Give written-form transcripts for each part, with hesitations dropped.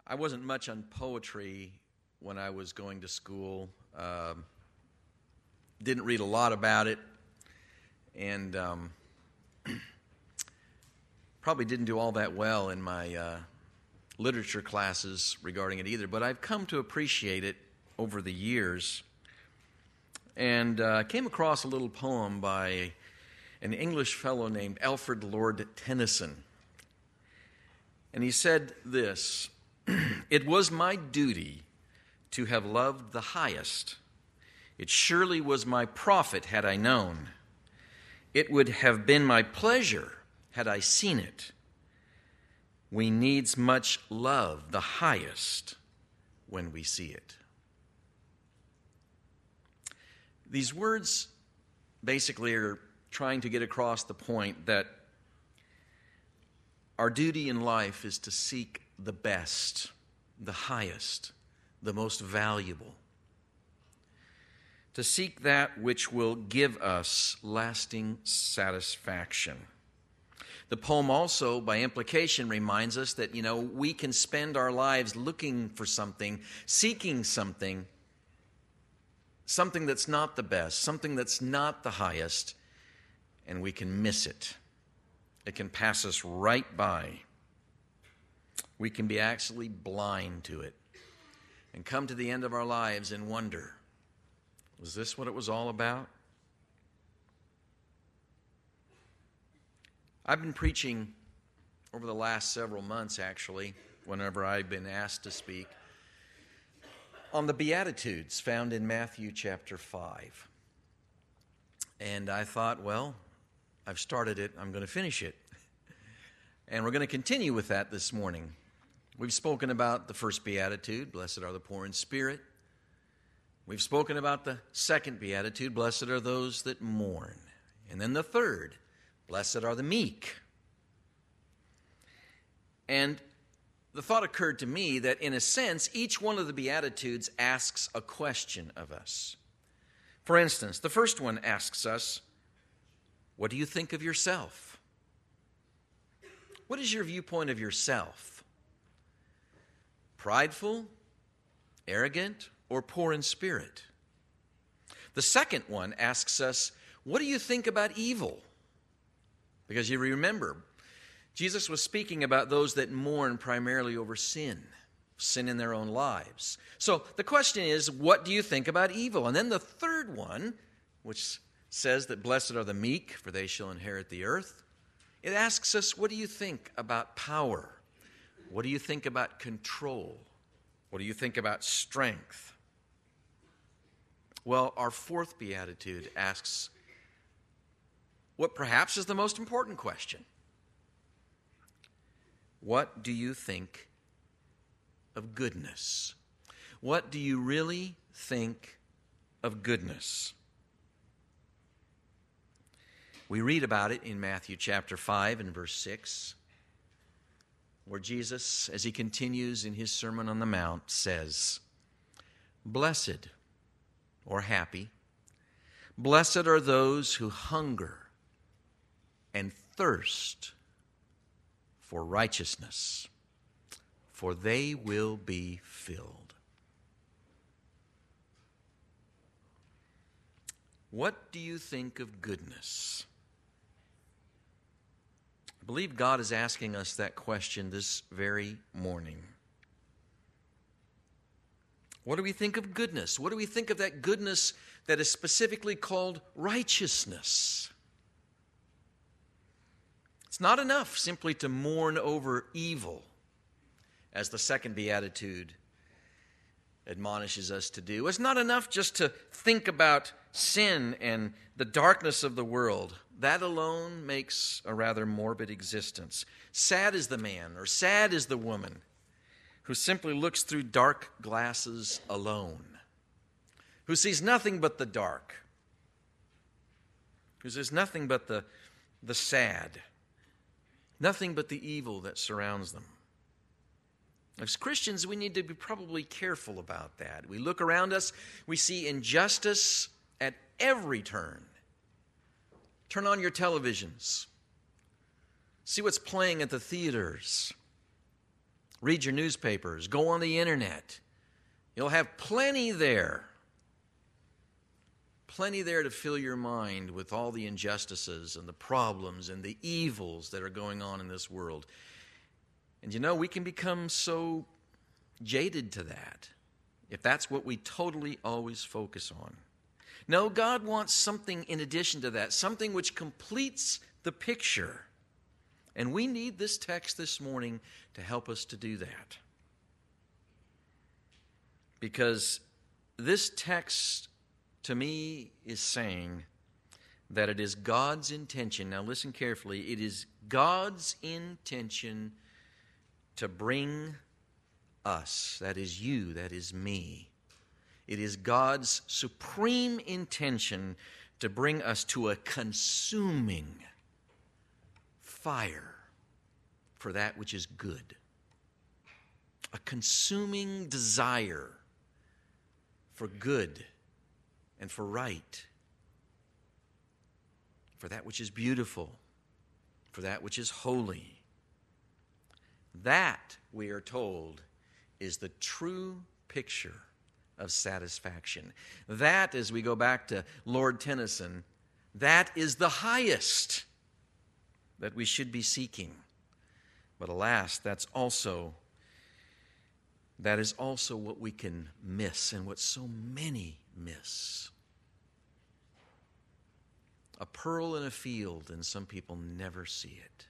I wasn't much on poetry when I was going to school. Didn't read a lot about it, and probably didn't do all that well in my literature classes regarding it either. But I've come to appreciate it over the years, and came across a little poem by an English fellow named Alfred Lord Tennyson. And he said this: "It was my duty to have loved the highest. It surely was my profit had I known. It would have been my pleasure had I seen it. We needs much love the highest when we see it." These words basically are trying to get across the point that our duty in life is to seek the best, the highest, the most valuable. To seek that which will give us lasting satisfaction. The poem also, by implication, reminds us that, we can spend our lives looking for something, seeking something that's not the best, something that's not the highest, and we can miss it. It can pass us right by. We can be actually blind to it and come to the end of our lives and wonder, was this what it was all about? I've been preaching over the last several months, actually, whenever I've been asked to speak, on the Beatitudes found in Matthew chapter 5. And I thought, well, I've started it, I'm going to finish it. And we're going to continue with that this morning. We've spoken about the first Beatitude, blessed are the poor in spirit. We've spoken about the second Beatitude, blessed are those that mourn. And then the third, blessed are the meek. And the thought occurred to me that in a sense, each one of the Beatitudes asks a question of us. For instance, the first one asks us, what do you think of yourself? What is your viewpoint of yourself? Prideful, arrogant, or poor in spirit? The second one asks us, what do you think about evil? Because you remember, Jesus was speaking about those that mourn primarily over sin in their own lives. So the question is, what do you think about evil? And then the third one, which says that blessed are the meek, for they shall inherit the earth, it asks us, what do you think about power? What do you think about control? What do you think about strength? Well, our fourth Beatitude asks what perhaps is the most important question. What do you think of goodness? What do you really think of goodness? We read about it in Matthew chapter 5 and verse 6, where Jesus, as he continues in his Sermon on the Mount, says, "Blessed," or happy, "blessed are those who hunger and thirst for righteousness, for they will be filled." What do you think of goodness? I believe God is asking us that question this very morning. What do we think of goodness? What do we think of that goodness that is specifically called righteousness? It's not enough simply to mourn over evil, as the second Beatitude admonishes us to do. It's not enough just to think about sin and the darkness of the world. That alone makes a rather morbid existence. Sad is the man, or sad is the woman, who simply looks through dark glasses alone, who sees nothing but the dark, who sees nothing but the sad, nothing but the evil that surrounds them. As Christians, we need to be probably careful about that. We look around us, we see injustice at every turn. Turn on your televisions. See what's playing at the theaters. Read your newspapers. Go on the internet. You'll have plenty there. Plenty there to fill your mind with all the injustices and the problems and the evils that are going on in this world. And you know, we can become so jaded to that if that's what we totally always focus on. No, God wants something in addition to that, something which completes the picture. And we need this text this morning to help us to do that. Because this text, to me, is saying that it is God's intention. Now listen carefully. It is God's intention to bring us, that is you, that is me. It is God's supreme intention to bring us to a consuming fire for that which is good. A consuming desire for good and for right, for that which is beautiful, for that which is holy. That, we are told, is the true picture of satisfaction. That, as we go back to Lord Tennyson, that is the highest that we should be seeking. But alas, that is also what we can miss and what so many miss. A pearl in a field, and some people never see it.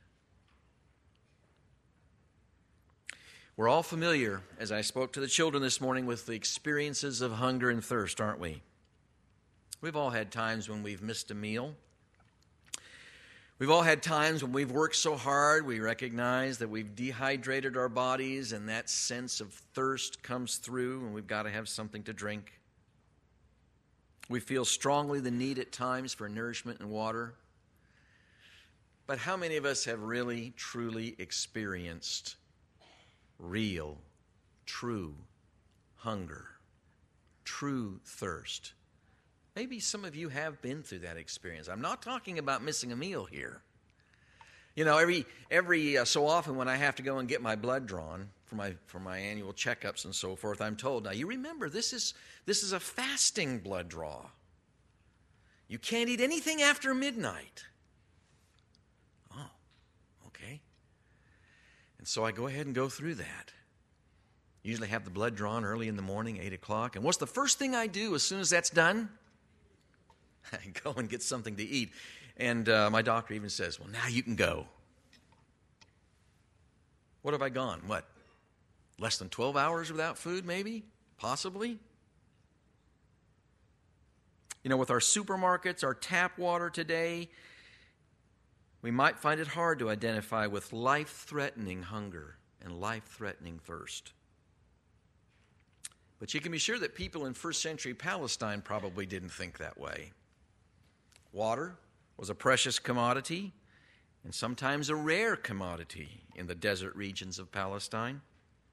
We're all familiar, as I spoke to the children this morning, with the experiences of hunger and thirst, aren't we? We've all had times when we've missed a meal. We've all had times when we've worked so hard, we recognize that we've dehydrated our bodies, and that sense of thirst comes through, and we've got to have something to drink. We feel strongly the need at times for nourishment and water. But how many of us have really, truly experienced real, true hunger, true thirst? Maybe some of you have been through that experience. I'm not talking about missing a meal here. You know, every so often when I have to go and get my blood drawn for my annual checkups and so forth, I'm told, now you remember this is a fasting blood draw. You can't eat anything after midnight. Oh, okay. And so I go ahead and go through that. Usually have the blood drawn early in the morning, 8 o'clock. And what's the first thing I do as soon as that's done? I go and get something to eat. And my doctor even says, well, now you can go. What have I gone? What? Less than 12 hours without food, maybe? Possibly? You know, with our supermarkets, our tap water today, we might find it hard to identify with life-threatening hunger and life-threatening thirst. But you can be sure that people in first century Palestine probably didn't think that way. Water was a precious commodity and sometimes a rare commodity in the desert regions of Palestine.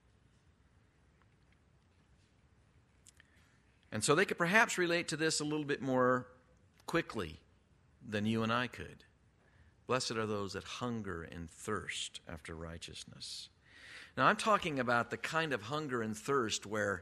And so they could perhaps relate to this a little bit more quickly than you and I could. Blessed are those that hunger and thirst after righteousness. Now, I'm talking about the kind of hunger and thirst where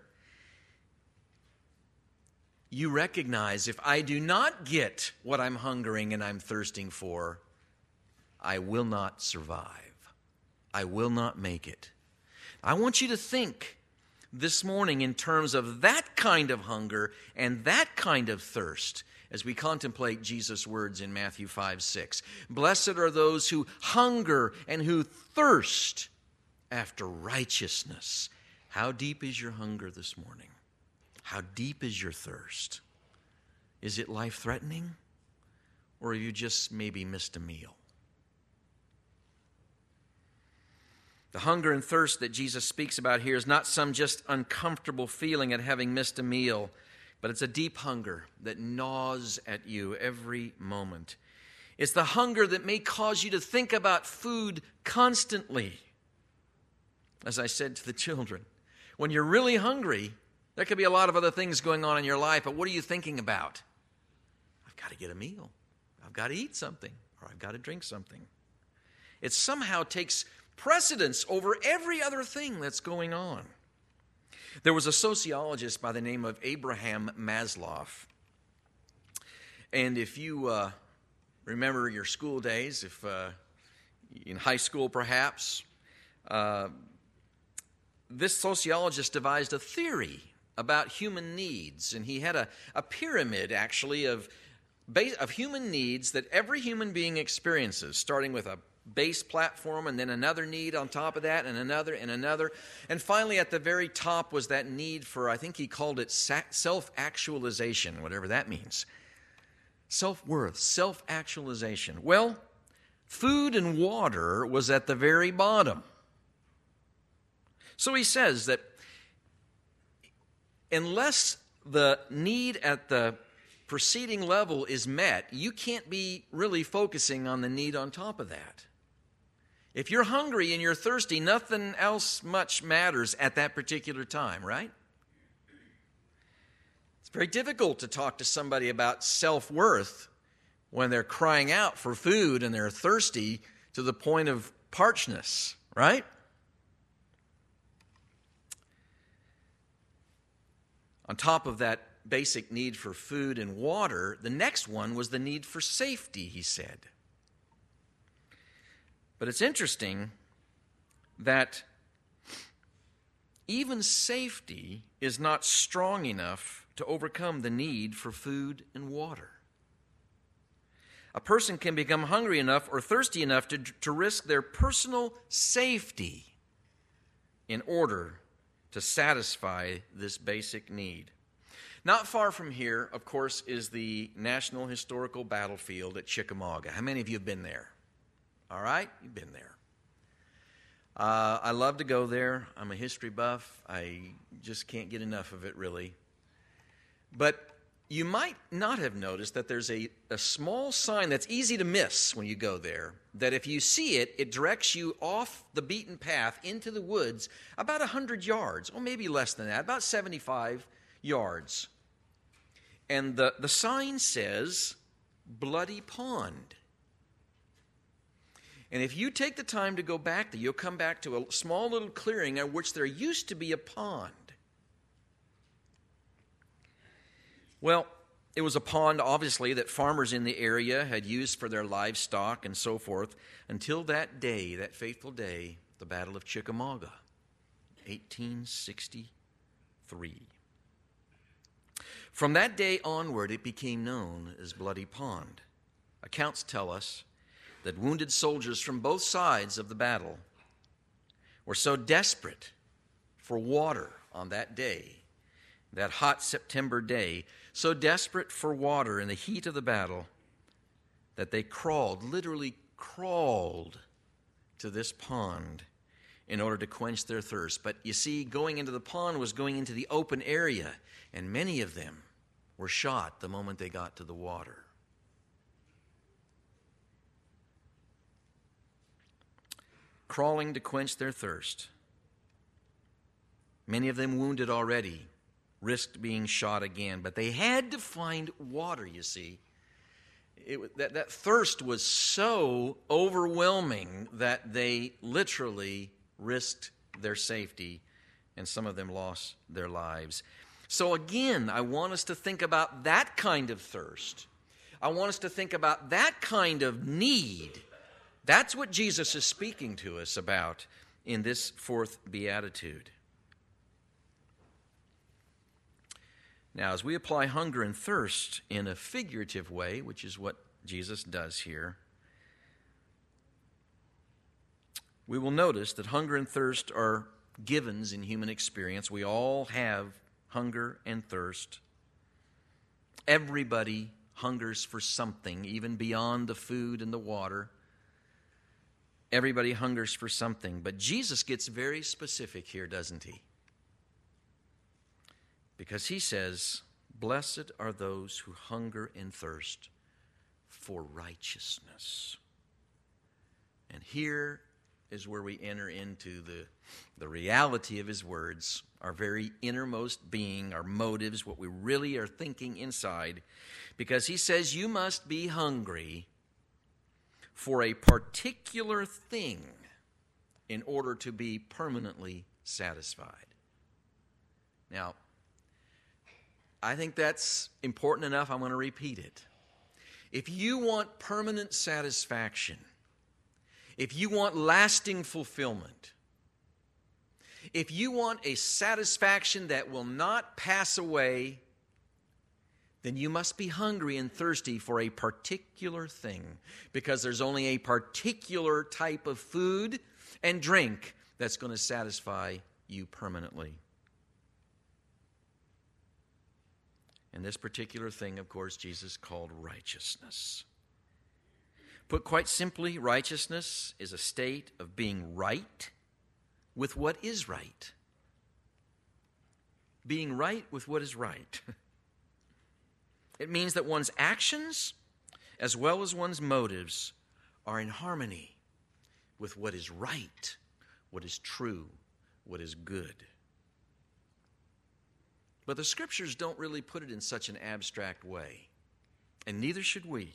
you recognize, if I do not get what I'm hungering and I'm thirsting for, I will not survive. I will not make it. I want you to think this morning in terms of that kind of hunger and that kind of thirst as we contemplate Jesus' words in Matthew 5:6. Blessed are those who hunger and who thirst after righteousness. How deep is your hunger this morning? How deep is your thirst? Is it life-threatening? Or have you just maybe missed a meal? The hunger and thirst that Jesus speaks about here is not some just uncomfortable feeling at having missed a meal, but it's a deep hunger that gnaws at you every moment. It's the hunger that may cause you to think about food constantly. As I said to the children, when you're really hungry, there could be a lot of other things going on in your life, but what are you thinking about? I've got to get a meal. I've got to eat something, or I've got to drink something. It somehow takes precedence over every other thing that's going on. There was a sociologist by the name of Abraham Maslow. And if you remember your school days, if in high school perhaps, this sociologist devised a theory about human needs. And he had a pyramid, actually, of human needs that every human being experiences, starting with a base platform and then another need on top of that and another and another. And finally at the very top was that need for, I think he called it self-actualization, whatever that means. Self-worth, self-actualization. Well, food and water was at the very bottom. So he says that unless the need at the preceding level is met, you can't be really focusing on the need on top of that. If you're hungry and you're thirsty, nothing else much matters at that particular time, right? It's very difficult to talk to somebody about self-worth when they're crying out for food and they're thirsty to the point of parchness, right? On top of that basic need for food and water, the next one was the need for safety, he said. But it's interesting that even safety is not strong enough to overcome the need for food and water. A person can become hungry enough or thirsty enough to risk their personal safety in order to satisfy this basic need. Not far from here, of course, is the National Historical Battlefield at Chickamauga. How many of you have been there? All right, you've been there. I love to go there. I'm a history buff. I just can't get enough of it, really. But you might not have noticed that there's a small sign that's easy to miss when you go there, that if you see it, it directs you off the beaten path into the woods about 100 yards, or maybe less than that, about 75 yards. And the sign says, Bloody Pond. And if you take the time to go back there, you'll come back to a small little clearing at which there used to be a pond. Well, it was a pond, obviously, that farmers in the area had used for their livestock and so forth until that day, that fateful day, the Battle of Chickamauga, 1863. From that day onward, it became known as Bloody Pond. Accounts tell us that wounded soldiers from both sides of the battle were so desperate for water on that day, that hot September day, so desperate for water in the heat of the battle, that they literally crawled to this pond in order to quench their thirst. But you see, going into the pond was going into the open area, and many of them were shot the moment they got to the water. Crawling to quench their thirst. Many of them wounded already, risked being shot again, but they had to find water, you see. That thirst was so overwhelming that they literally risked their safety, and some of them lost their lives. So again, I want us to think about that kind of thirst. I want us to think about that kind of need. That's what Jesus is speaking to us about in this fourth beatitude. Now, as we apply hunger and thirst in a figurative way, which is what Jesus does here, we will notice that hunger and thirst are givens in human experience. We all have hunger and thirst. Everybody hungers for something, even beyond the food and the water. Everybody hungers for something. But Jesus gets very specific here, doesn't he? Because he says, "Blessed are those who hunger and thirst for righteousness." And here is where we enter into the reality of his words, our very innermost being, our motives, what we really are thinking inside. Because he says you must be hungry for a particular thing in order to be permanently satisfied. Now, I think that's important enough. I'm going to repeat it. If you want permanent satisfaction, if you want lasting fulfillment, if you want a satisfaction that will not pass away, then you must be hungry and thirsty for a particular thing, because there's only a particular type of food and drink that's going to satisfy you permanently. And this particular thing, of course, Jesus called righteousness. Put quite simply, righteousness is a state of being right with what is right. Being right with what is right. It means that one's actions, as well as one's motives, are in harmony with what is right, what is true, what is good. But the Scriptures don't really put it in such an abstract way, and neither should we.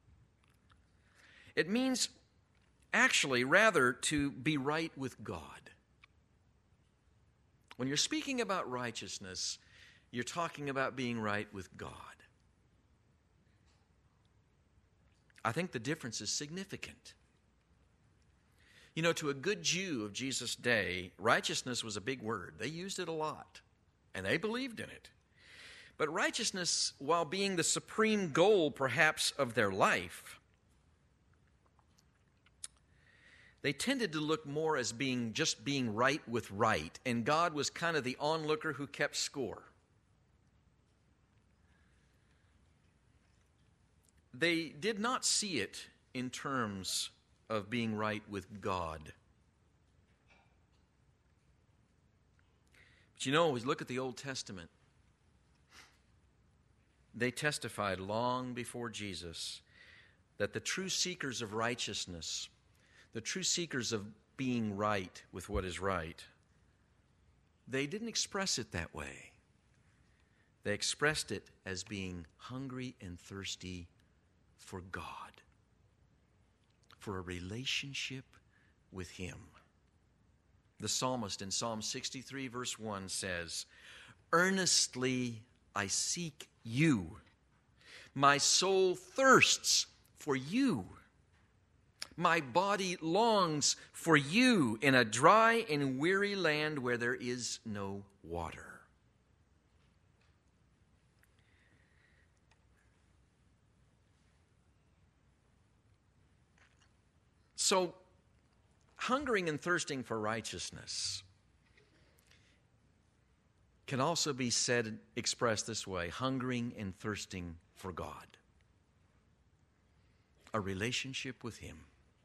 It means, actually, rather to be right with God. When you're speaking about righteousness, you're talking about being right with God. I think the difference is significant. You know, to a good Jew of Jesus' day, righteousness was a big word. They used it a lot, and they believed in it. But righteousness, while being the supreme goal, perhaps, of their life, they tended to look more as being just being right with right, and God was kind of the onlooker who kept score. They did not see it in terms of being right with God. But you know, as we look at the Old Testament, they testified long before Jesus that the true seekers of righteousness, the true seekers of being right with what is right, they didn't express it that way. They expressed it as being hungry and thirsty for God, for a relationship with Him. The psalmist in Psalm 63 verse 1 says, "Earnestly I seek you. My soul thirsts for you. My body longs for you in a dry and weary land where there is no water." So, hungering and thirsting for righteousness can also be said, expressed this way: hungering and thirsting for God. A relationship with Him.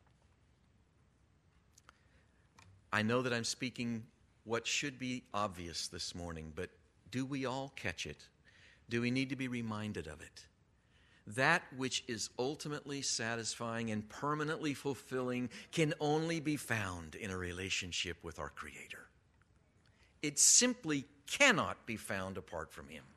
I know that I'm speaking what should be obvious this morning, but do we all catch it? Do we need to be reminded of it? That which is ultimately satisfying and permanently fulfilling can only be found in a relationship with our Creator. It simply cannot be found apart from Him.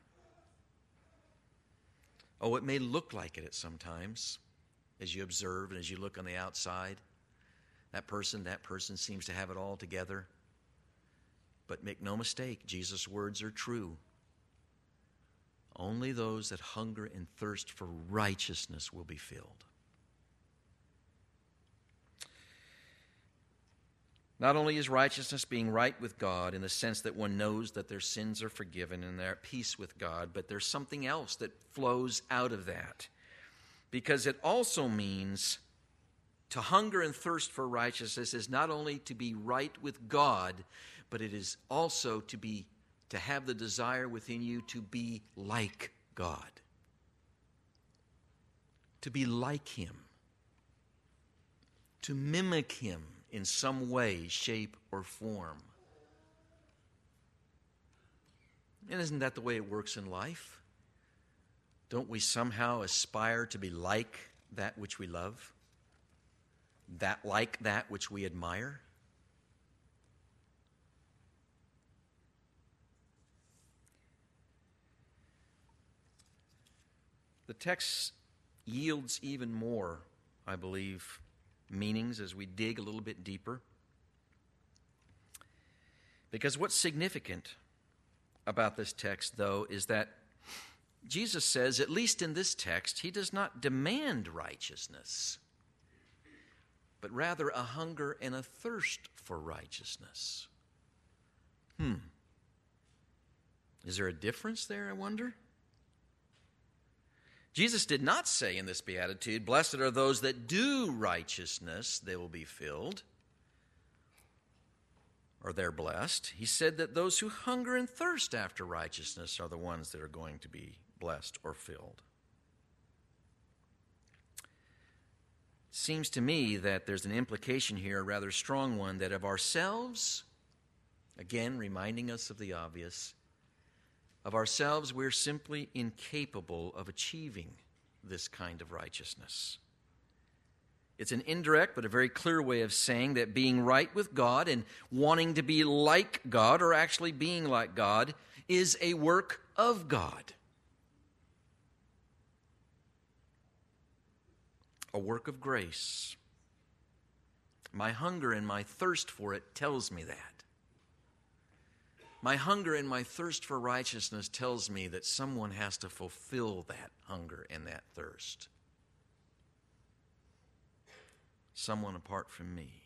Oh, it may look like it at sometimes as you observe and as you look on the outside. That person seems to have it all together. But make no mistake, Jesus' words are true. Only those that hunger and thirst for righteousness will be filled. Not only is righteousness being right with God in the sense that one knows that their sins are forgiven and they're at peace with God, but there's something else that flows out of that. Because it also means to hunger and thirst for righteousness is not only to be right with God, but it is also to have the desire within you to be like God. To be like Him. To mimic Him in some way, shape, or form. And isn't that the way it works in life? Don't we somehow aspire to be like that which we love? Like that which we admire? The text yields even more, I believe, meanings as we dig a little bit deeper. Because what's significant about this text, though, is that Jesus says, at least in this text, he does not demand righteousness, but rather a hunger and a thirst for righteousness. Is there a difference there, I wonder? Jesus did not say in this beatitude, "Blessed are those that do righteousness, they will be filled," or they're blessed. He said that those who hunger and thirst after righteousness are the ones that are going to be blessed or filled. It seems to me that there's an implication here, a rather strong one, that of ourselves, again reminding us of the obvious, of ourselves we're simply incapable of achieving this kind of righteousness. It's an indirect but a very clear way of saying that being right with God and wanting to be like God, or actually being like God, is a work of God. A work of grace. My hunger and my thirst for it tells me that. My hunger and my thirst for righteousness tells me that someone has to fulfill that hunger and that thirst. Someone apart from me.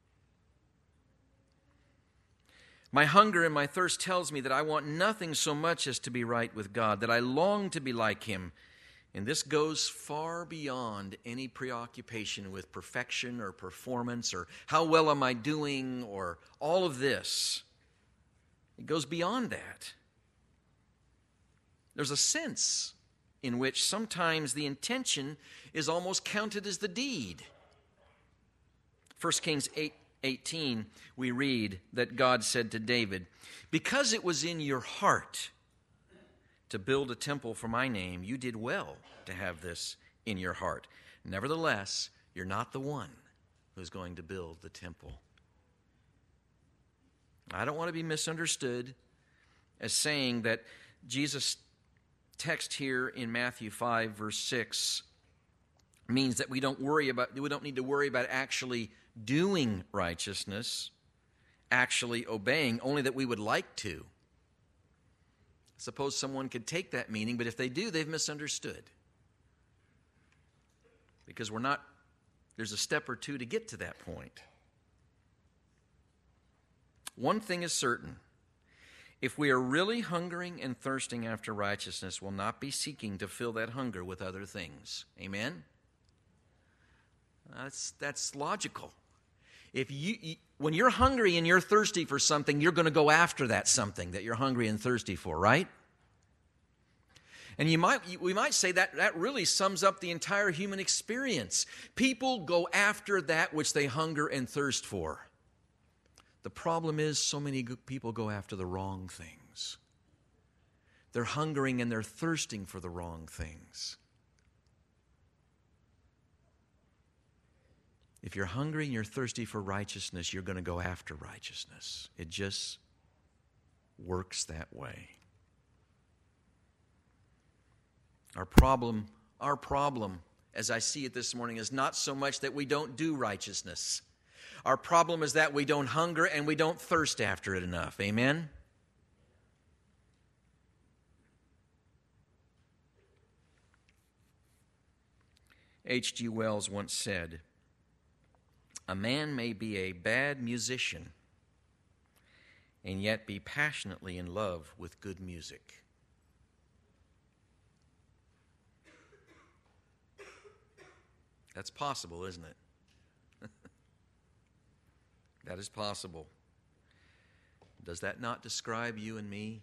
My hunger and my thirst tells me that I want nothing so much as to be right with God, that I long to be like Him. And this goes far beyond any preoccupation with perfection or performance or how well am I doing or all of this. It goes beyond that. There's a sense in which sometimes the intention is almost counted as the deed. 1 Kings 8:18, we read that God said to David, "Because it was in your heart to build a temple for my name, you did well to have this in your heart. Nevertheless, you're not the one who's going to build the temple." I don't want to be misunderstood as saying that Jesus' text here in Matthew 5, verse 6, means that we don't need to worry about actually doing righteousness, actually obeying, only that we would like to. Suppose someone could take that meaning, but if they do, they've misunderstood. Because there's a step or two to get to that point. One thing is certain. If we are really hungering and thirsting after righteousness, we'll not be seeking to fill that hunger with other things. Amen? That's logical. When you're hungry and you're thirsty for something, you're going to go after that something that you're hungry and thirsty for, right? And we might say that really sums up the entire human experience. People go after that which they hunger and thirst for. The problem is so many people go after the wrong things. They're hungering and they're thirsting for the wrong things. If you're hungry and you're thirsty for righteousness, you're going to go after righteousness. It just works that way. Our problem, as I see it this morning, is not so much that we don't do righteousness. Our problem is that we don't hunger and we don't thirst after it enough. Amen? H.G. Wells once said, "A man may be a bad musician and yet be passionately in love with good music." That's possible, isn't it? That is possible. Does that not describe you and me?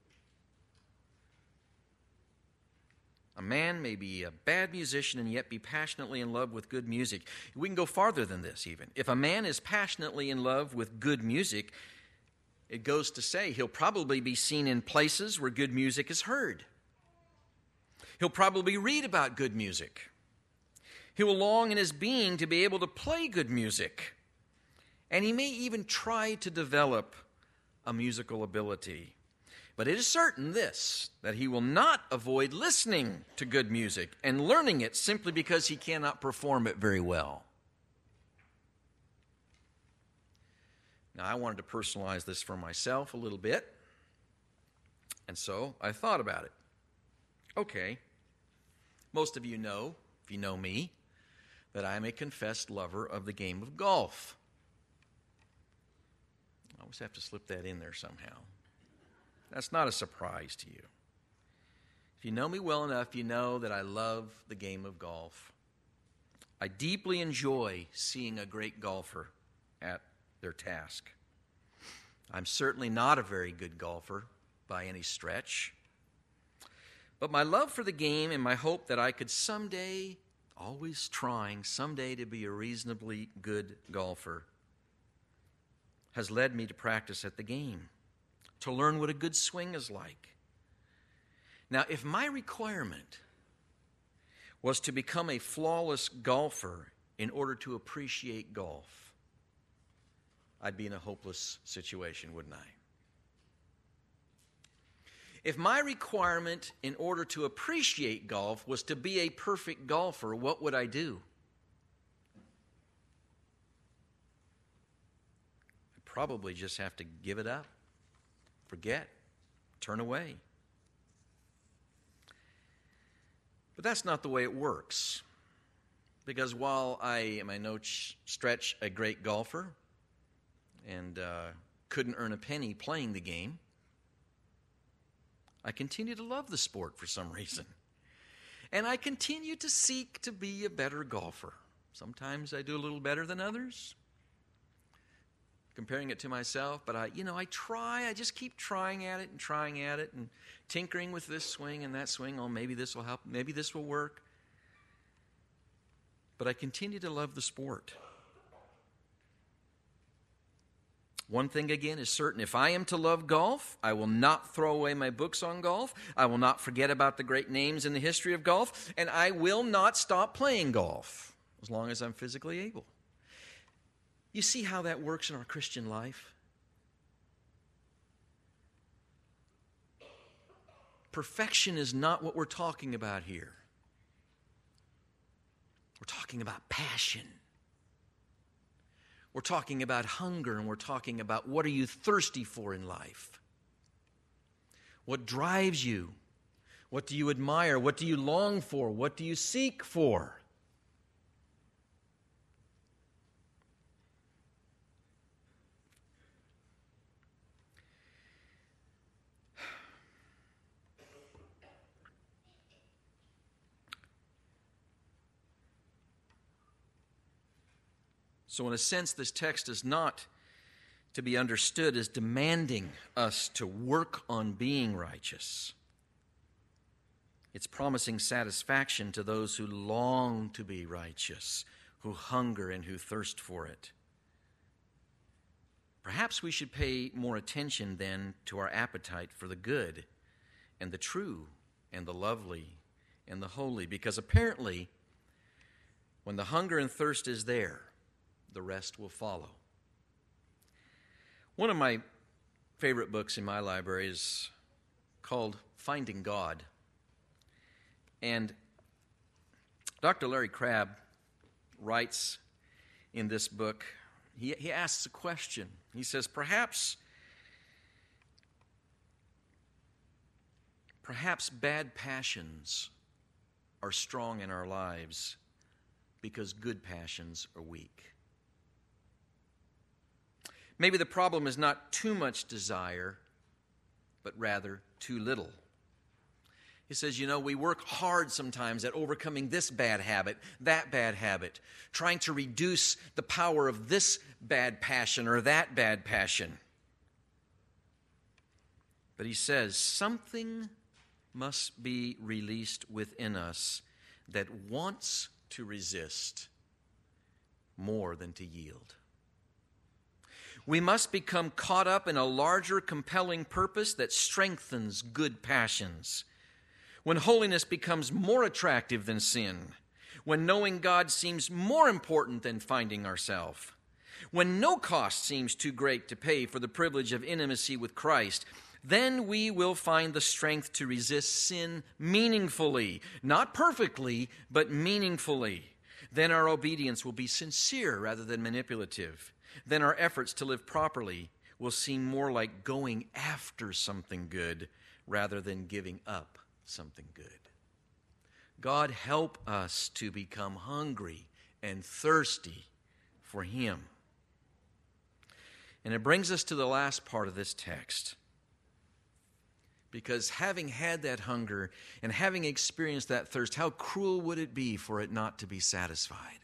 A man may be a bad musician and yet be passionately in love with good music. We can go farther than this even. If a man is passionately in love with good music, it goes to say he'll probably be seen in places where good music is heard. He'll probably read about good music. He will long in his being to be able to play good music. And he may even try to develop a musical ability. But it is certain that he will not avoid listening to good music and learning it simply because he cannot perform it very well. Now, I wanted to personalize this for myself a little bit, and so I thought about it. Okay, most of you know, if you know me, that I'm a confessed lover of the game of golf. I always have to slip that in there somehow. That's not a surprise to you. If you know me well enough, you know that I love the game of golf. I deeply enjoy seeing a great golfer at their task. I'm certainly not a very good golfer by any stretch. But my love for the game and my hope that I could someday, always trying someday to be a reasonably good golfer, has led me to practice at the game, to learn what a good swing is like. Now, if my requirement was to become a flawless golfer in order to appreciate golf, I'd be in a hopeless situation, wouldn't I? If my requirement in order to appreciate golf was to be a perfect golfer, what would I do? I'd probably just have to give it up, forget, turn away. But that's not the way it works. Because while I am by no stretch a great golfer and couldn't earn a penny playing the game, I continue to love the sport for some reason. And I continue to seek to be a better golfer. Sometimes I do a little better than others, comparing it to myself, but I just keep trying at it and tinkering with this swing and that swing. Oh, maybe this will help, maybe this will work. But I continue to love the sport. One thing again is certain: if I am to love golf, I will not throw away my books on golf. I will not forget about the great names in the history of golf, and I will not stop playing golf as long as I'm physically able. You see how that works in our Christian life? Perfection is not what we're talking about here. We're talking about passion. We're talking about hunger, and we're talking about what are you thirsty for in life? What drives you? What do you admire? What do you long for? What do you seek for? So in a sense, this text is not to be understood as demanding us to work on being righteous. It's promising satisfaction to those who long to be righteous, who hunger and who thirst for it. Perhaps we should pay more attention then to our appetite for the good and the true and the lovely and the holy, because apparently when the hunger and thirst is there, the rest will follow. One of my favorite books in my library is called Finding God. And Dr. Larry Crabb writes in this book, he asks a question. He says, perhaps bad passions are strong in our lives because good passions are weak. Maybe the problem is not too much desire, but rather too little. He says, we work hard sometimes at overcoming this bad habit, that bad habit, trying to reduce the power of this bad passion or that bad passion. But he says, something must be released within us that wants to resist more than to yield. We must become caught up in a larger, compelling purpose that strengthens good passions. When holiness becomes more attractive than sin, when knowing God seems more important than finding ourselves, when no cost seems too great to pay for the privilege of intimacy with Christ, then we will find the strength to resist sin meaningfully, not perfectly, but meaningfully. Then our obedience will be sincere rather than manipulative. then our efforts to live properly will seem more like going after something good rather than giving up something good. God, help us to become hungry and thirsty for Him. And it brings us to the last part of this text. Because having had that hunger and having experienced that thirst, how cruel would it be for it not to be satisfied?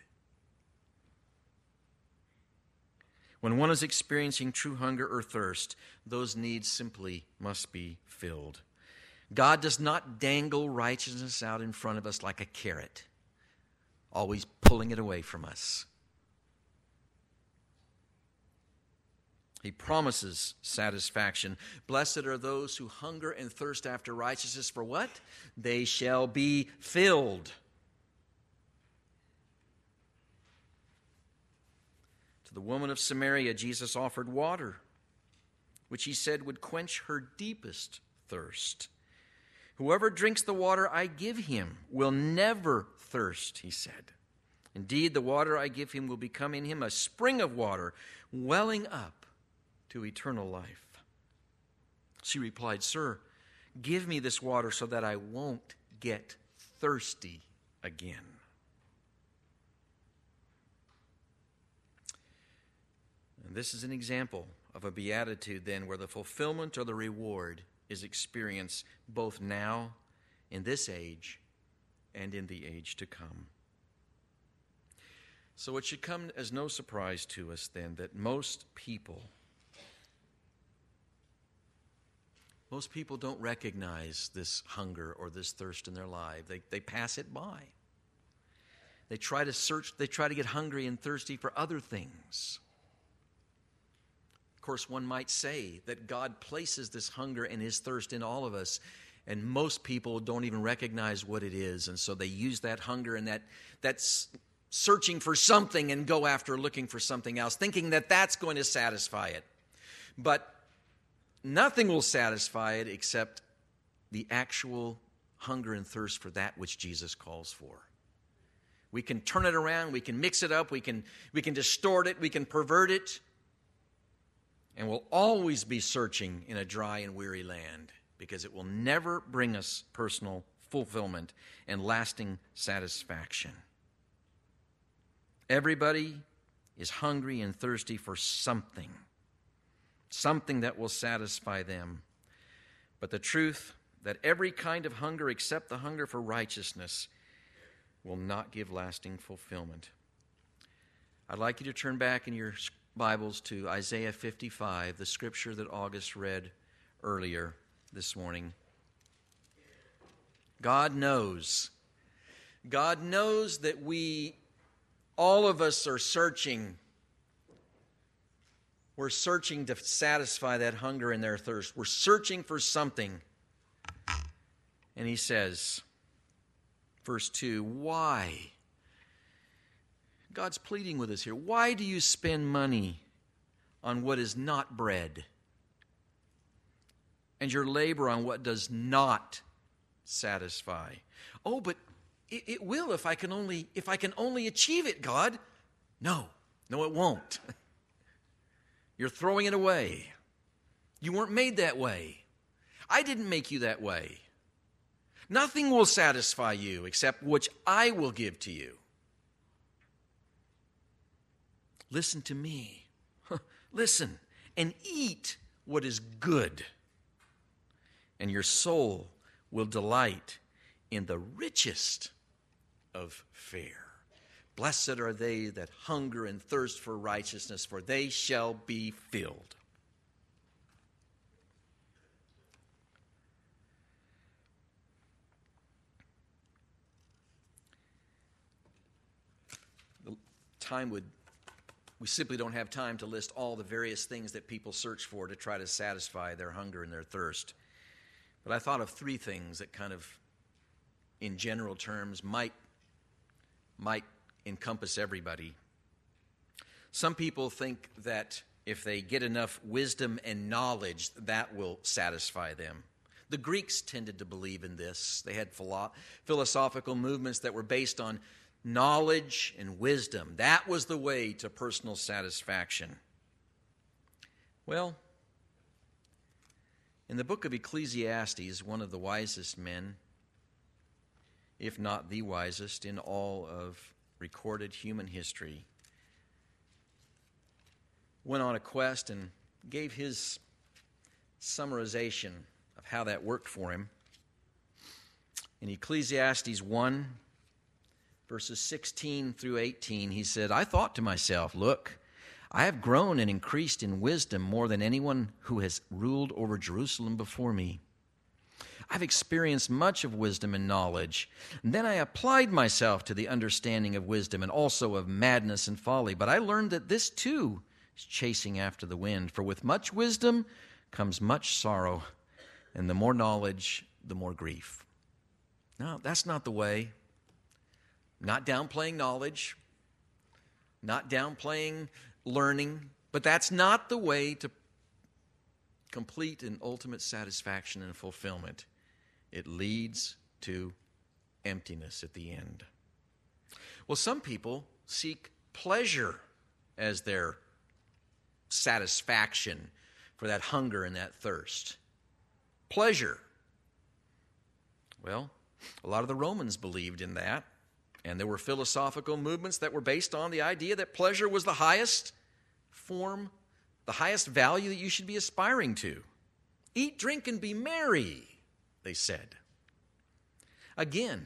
When one is experiencing true hunger or thirst, those needs simply must be filled. God does not dangle righteousness out in front of us like a carrot, always pulling it away from us. He promises satisfaction. Blessed are those who hunger and thirst after righteousness, for what? They shall be filled. To the woman of Samaria, Jesus offered water, which he said would quench her deepest thirst. Whoever drinks the water I give him will never thirst, he said. Indeed, the water I give him will become in him a spring of water, welling up to eternal life. She replied, Sir, give me this water so that I won't get thirsty again. And this is an example of a beatitude then where the fulfillment or the reward is experienced both now, in this age, and in the age to come. So it should come as no surprise to us then that most people don't recognize this hunger or this thirst in their life. They pass it by. They try to get hungry and thirsty for other things. Of course, one might say that God places this hunger and his thirst in all of us, and most people don't even recognize what it is, and so they use that hunger and that's searching for something and go after looking for something else, thinking that that's going to satisfy it. But nothing will satisfy it except the actual hunger and thirst for that which Jesus calls for. We can turn it around, we can mix it up, we can distort it, we can pervert it, and we'll always be searching in a dry and weary land because it will never bring us personal fulfillment and lasting satisfaction. Everybody is hungry and thirsty for something that will satisfy them. But the truth that every kind of hunger except the hunger for righteousness will not give lasting fulfillment. I'd like you to turn back in your Bibles to Isaiah 55, the scripture that August read earlier this morning. God knows that all of us are searching. We're searching to satisfy that hunger and their thirst. We're searching for something. And he says, verse 2, why? God's pleading with us here. Why do you spend money on what is not bread, and your labor on what does not satisfy? Oh, but it will if I can only achieve it, God. No, it won't. You're throwing it away. You weren't made that way. I didn't make you that way. Nothing will satisfy you except which I will give to you. Listen to me. Listen and eat what is good, and your soul will delight in the richest of fare. Blessed are they that hunger and thirst for righteousness, for they shall be filled. We simply don't have time to list all the various things that people search for to try to satisfy their hunger and their thirst. But I thought of three things that kind of, in general terms, might encompass everybody. Some people think that if they get enough wisdom and knowledge, that will satisfy them. The Greeks tended to believe in this. They had philosophical movements that were based on knowledge and wisdom. That was the way to personal satisfaction. Well, in the book of Ecclesiastes, one of the wisest men, if not the wisest in all of recorded human history, went on a quest and gave his summarization of how that worked for him. In Ecclesiastes 1, verses 16 through 18, he said, I thought to myself, look, I have grown and increased in wisdom more than anyone who has ruled over Jerusalem before me. I've experienced much of wisdom and knowledge. And then I applied myself to the understanding of wisdom and also of madness and folly. But I learned that this too is chasing after the wind. For with much wisdom comes much sorrow, and the more knowledge, the more grief. No, that's not the way. Not downplaying knowledge, not downplaying learning, but that's not the way to complete and ultimate satisfaction and fulfillment. It leads to emptiness at the end. Well, some people seek pleasure as their satisfaction for that hunger and that thirst. Pleasure. Well, a lot of the Romans believed in that, and there were philosophical movements that were based on the idea that pleasure was the highest form, the highest value that you should be aspiring to. Eat, drink, and be merry, they said. Again,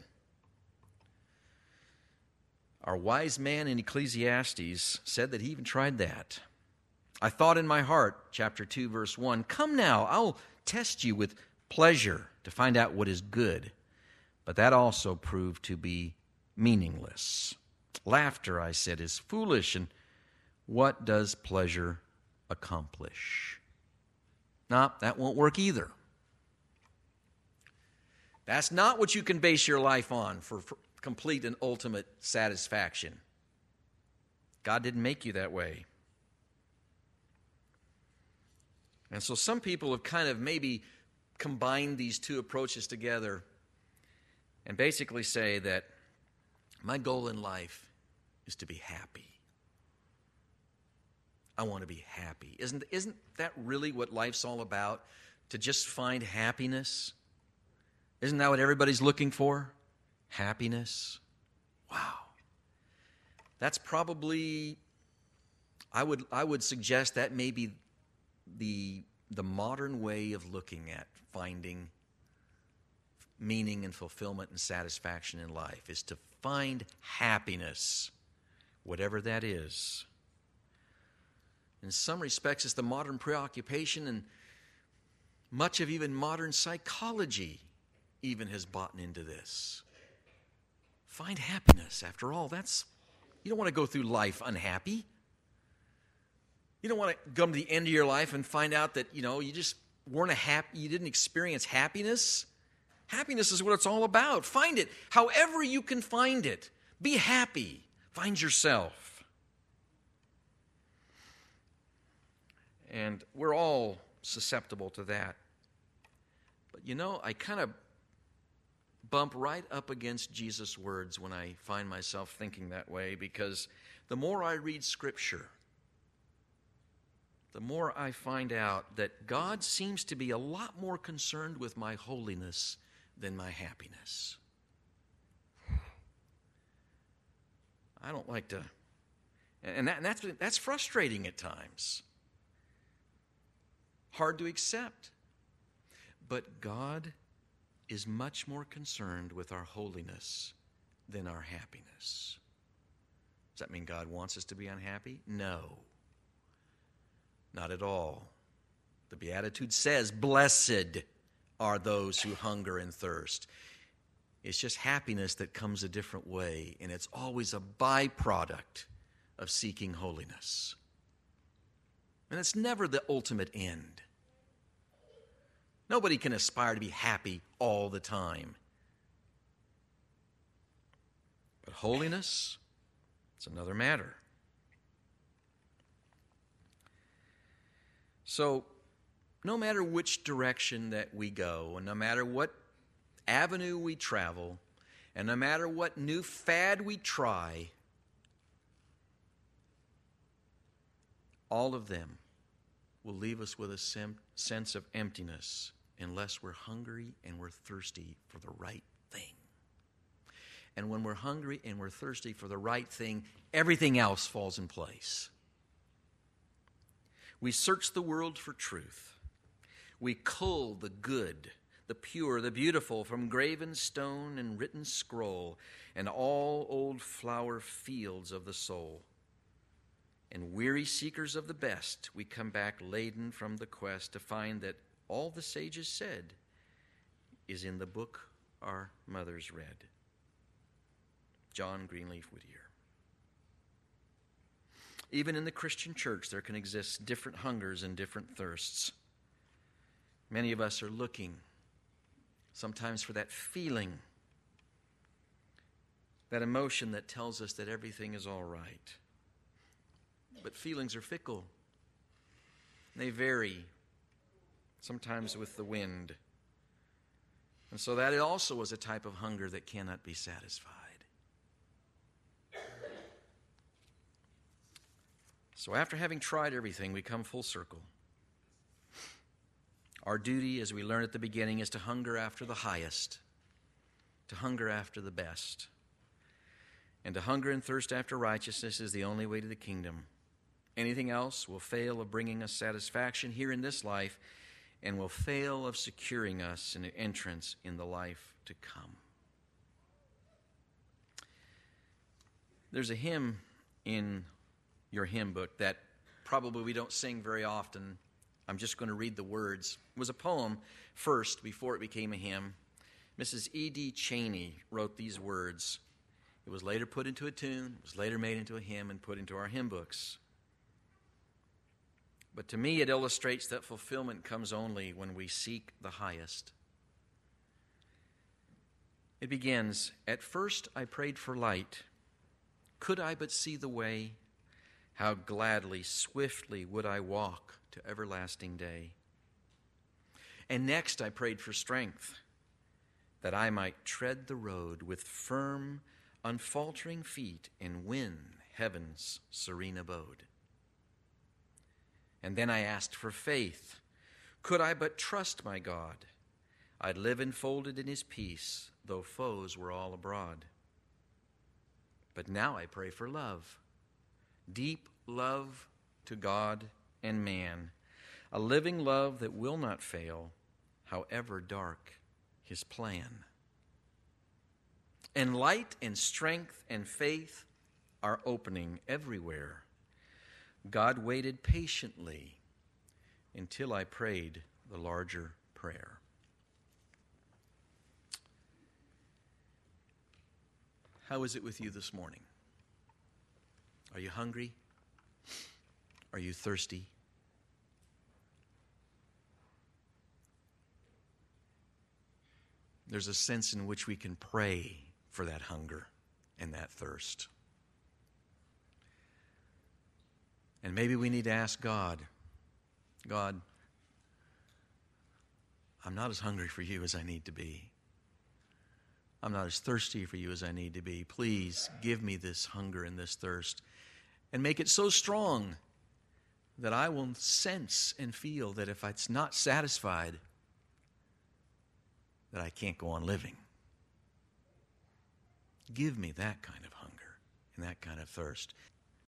our wise man in Ecclesiastes said that he even tried that. I thought in my heart, chapter 2, verse 1, come now, I'll test you with pleasure to find out what is good. But that also proved to be meaningless. Laughter, I said, is foolish, and what does pleasure accomplish? No, that won't work either. That's not what you can base your life on for complete and ultimate satisfaction. God didn't make you that way. And so some people have kind of maybe combined these two approaches together and basically say that my goal in life is to be happy. I want to be happy. Isn't that really what life's all about? To just find happiness? Isn't that what everybody's looking for? Happiness? Wow. That's probably, I would suggest that may be the modern way of looking at finding meaning and fulfillment and satisfaction in life, is to find happiness, whatever that is. In some respects, it's the modern preoccupation, and much of even modern psychology even has bought into this. Find happiness. After all, you don't want to go through life unhappy. You don't want to come to the end of your life and find out that, you just weren't you didn't experience happiness. Happiness is what it's all about. Find it however you can find it. Be happy. Find yourself. And we're all susceptible to that. But I kind of bump right up against Jesus' words when I find myself thinking that way, because the more I read Scripture, the more I find out that God seems to be a lot more concerned with my holiness than my happiness. I don't like to, and that's frustrating at times. Hard to accept. But God is much more concerned with our holiness than our happiness. Does that mean God wants us to be unhappy? No. Not at all. The Beatitude says, blessed are those who hunger and thirst. It's just happiness that comes a different way, and it's always a byproduct of seeking holiness. And it's never the ultimate end. Nobody can aspire to be happy all the time. But holiness, it's another matter. So, no matter which direction that we go, and no matter what avenue we travel, And no matter what new fad we try, all of them will leave us with a sense of emptiness unless we're hungry and we're thirsty for the right thing. And when we're hungry and we're thirsty for the right thing, everything else falls in place. We search the world for truth. We cull the good, the pure, the beautiful from graven stone and written scroll and all old flower fields of the soul. And weary seekers of the best, we come back laden from the quest to find that all the sages said is in the book our mothers read. John Greenleaf Whittier. Even in the Christian church, there can exist different hungers and different thirsts. Many of us are looking sometimes for that feeling, that emotion that tells us that everything is all right. But feelings are fickle. They vary, sometimes with the wind. And so that also is a type of hunger that cannot be satisfied. So after having tried everything, we come full circle. Our duty, as we learned at the beginning, is to hunger after the highest, to hunger after the best. And to hunger and thirst after righteousness is the only way to the kingdom. Anything else will fail of bringing us satisfaction here in this life and will fail of securing us an entrance in the life to come. There's a hymn in your hymn book that probably we don't sing very often. I'm just going to read the words. It was a poem first before it became a hymn. Mrs. E.D. Cheney wrote these words. It was later put into a tune. It was later made into a hymn and put into our hymn books. But to me, it illustrates that fulfillment comes only when we seek the highest. It begins, "At first I prayed for light. Could I but see the way, how gladly, swiftly would I walk to everlasting day. And next I prayed for strength, that I might tread the road with firm, unfaltering feet and win heaven's serene abode. And then I asked for faith. Could I but trust my God, I'd live enfolded in his peace, though foes were all abroad. But now I pray for love, deep love to God and man, a living love that will not fail, however dark his plan. And light and strength and faith are opening everywhere. God waited patiently until I prayed the larger prayer." How is it with you this morning? Are you hungry? Are you thirsty? There's a sense in which we can pray for that hunger and that thirst. And maybe we need to ask God, God, I'm not as hungry for you as I need to be. I'm not as thirsty for you as I need to be. Please give me this hunger and this thirst and make it so strong that I will sense and feel that if it's not satisfied, that I can't go on living. Give me that kind of hunger and that kind of thirst.